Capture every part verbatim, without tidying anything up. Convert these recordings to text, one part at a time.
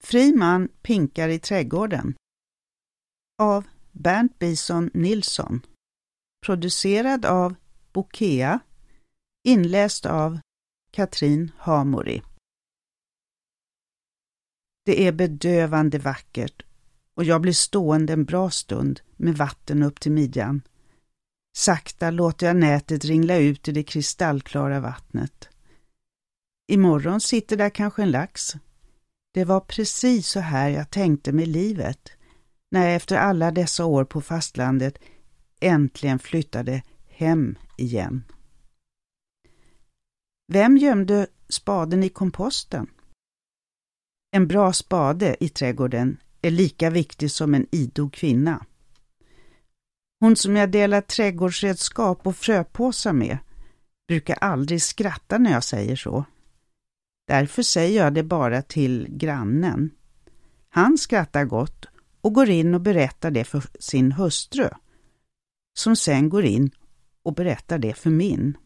Fri man pinkar i trädgården av Bernt Bison Nilsson. Producerad av Bokea. Inläst av Katrin Hamori. Det är bedövande vackert och jag blir stående en bra stund med vatten upp till midjan. Sakta låter jag nätet ringla ut i det kristallklara vattnet. Imorgon sitter där kanske en lax. Det var precis så här jag tänkte med livet när jag efter alla dessa år på fastlandet äntligen flyttade hem igen. Vem gömde spaden i komposten? En bra spade i trädgården är lika viktig som en idog kvinna. Hon som jag delar trädgårdsredskap och fröpåsar med brukar aldrig skratta när jag säger så. Därför säger jag det bara till grannen. Han skrattar gott och går in och berättar det för sin hustru, som sen går in och berättar det för min.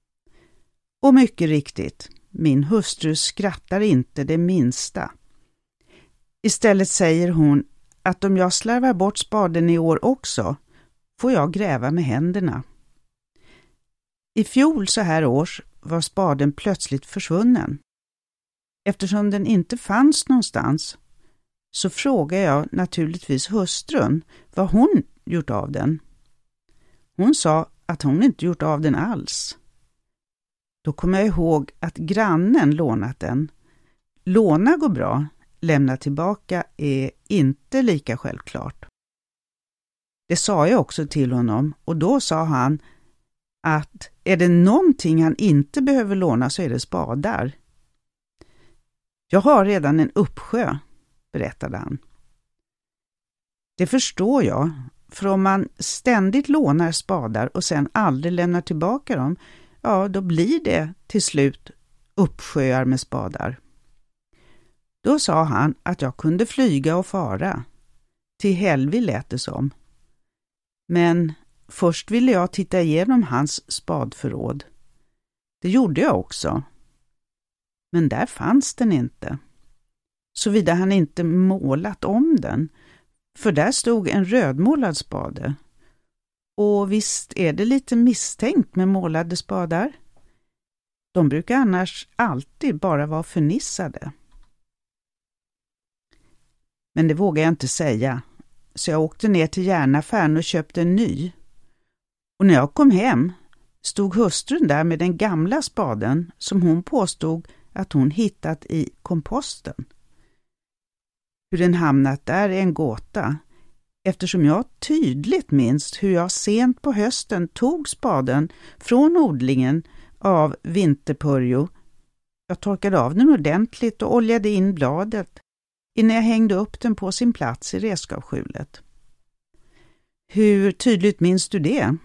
Och mycket riktigt, min hustru skrattar inte det minsta. Istället säger hon att om jag slarvar bort spaden i år också får jag gräva med händerna. I fjol så här års var spaden plötsligt försvunnen. Eftersom den inte fanns någonstans så frågar jag naturligtvis hustrun vad hon gjort av den. Hon sa att hon inte gjort av den alls. Då kommer jag ihåg att grannen lånat den. Låna går bra, lämna tillbaka är inte lika självklart. Det sa jag också till honom och då sa han att är det någonting han inte behöver låna så är det spadar. Jag har redan en uppsjö, berättade han. Det förstår jag, för om man ständigt lånar spadar och sen aldrig lämnar tillbaka dem, ja då blir det till slut uppsjöar med spadar. Då sa han att jag kunde flyga och fara. Till helvi lät det som. Men först ville jag titta igenom hans spadförråd. Det gjorde jag också. Men där fanns den inte. Såvida han inte målat om den. För där stod en rödmålad spade. Och visst är det lite misstänkt med målade spadar. De brukar annars alltid bara vara förnissade. Men det vågar jag inte säga. Så jag åkte ner till järnaffären och köpte en ny. Och när jag kom hem stod hustrun där med den gamla spaden som hon påstod att hon hittat i komposten. Hur den hamnat där är en gåta, eftersom jag tydligt minns hur jag sent på hösten tog spaden från odlingen av vinterpurjo. Jag torkade av den ordentligt och oljade in bladet innan jag hängde upp den på sin plats i redskapsskjulet. Hur tydligt minns du det?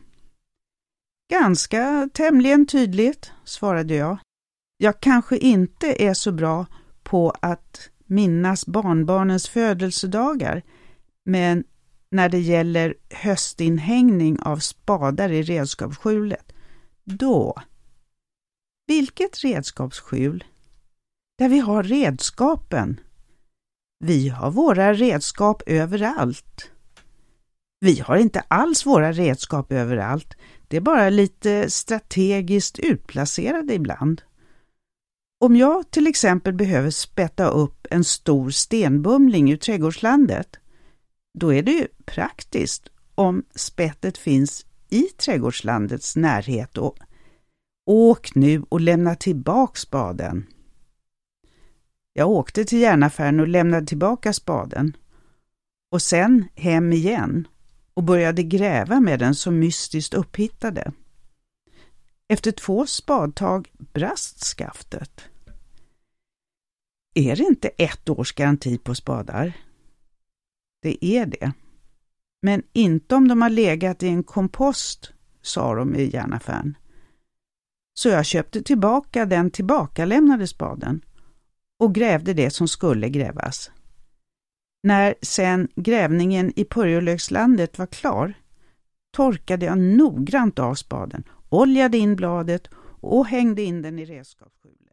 Ganska tämligen tydligt, svarade jag. Jag kanske inte är så bra på att minnas barnbarnens födelsedagar, men när det gäller höstinhängning av spadar i redskapsskjulet, då. Vilket redskapsskjul? Där vi har redskapen. Vi har våra redskap överallt. Vi har inte alls våra redskap överallt. Det är bara lite strategiskt utplacerade ibland. Om jag till exempel behöver spätta upp en stor stenbumling ur trädgårdslandet, då är det ju praktiskt om spettet finns i trädgårdslandets närhet. Och åk nu och lämna tillbaka spaden. Jag åkte till järnaffären och lämnade tillbaka spaden. Och sen hem igen och började gräva med den som mystiskt upphittade. Efter två spadtag brast skaftet. Är det inte ett års garanti på spadar? Det är det. Men inte om de har legat i en kompost, sa de i järnaffären. Så jag köpte tillbaka den tillbakalämnade spaden och grävde det som skulle grävas. När sen grävningen i purjolökslandet var klar torkade jag noggrant av spaden, oljade in bladet och hängde in den i redskapsskjulet.